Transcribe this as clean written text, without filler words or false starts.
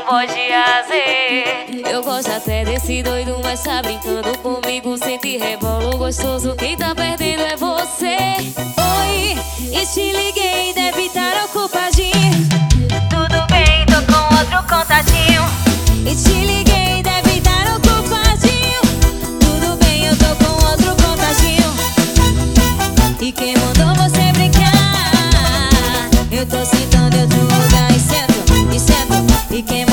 pode fazer. Eu gosto até desse doido, mas tá brincando comigo. Sente rebolo gostoso, quem tá perdendo é você. Oi, e te liguei, deve estar ocupadinho. Tudo bem, tô com outro contatinho. E te liguei, deve estar ocupadinho. Tudo bem, eu tô com outro contatinho. E quem mandou você brincar? Eu tô sentando em outro lugar e sento, e sento. E quem